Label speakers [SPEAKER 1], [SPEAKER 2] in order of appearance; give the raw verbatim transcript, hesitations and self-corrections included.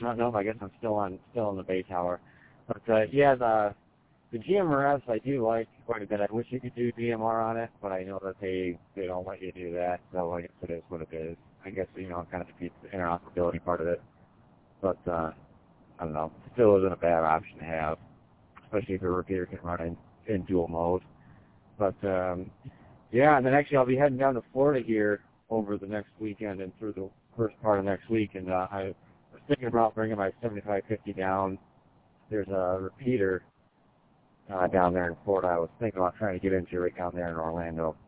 [SPEAKER 1] No, no, I guess I'm still on, still on the bay tower. But uh, yeah, the the G M R S I do like quite a bit. I wish you could do D M R on it, but I know that they they don't let you do that. So I guess it is what it is. I guess you know it kind of defeats the interoperability part of it. But uh, I don't know. It still isn't a bad option to have, especially if your repeater can run in, in dual mode. But um, yeah, and then actually I'll be heading down to Florida here over the next weekend and through the first part of next week, and uh, I was thinking about bringing my seventy-five fifty down. There's a repeater uh, down there in Florida. I was thinking about trying to get into right down there in Orlando.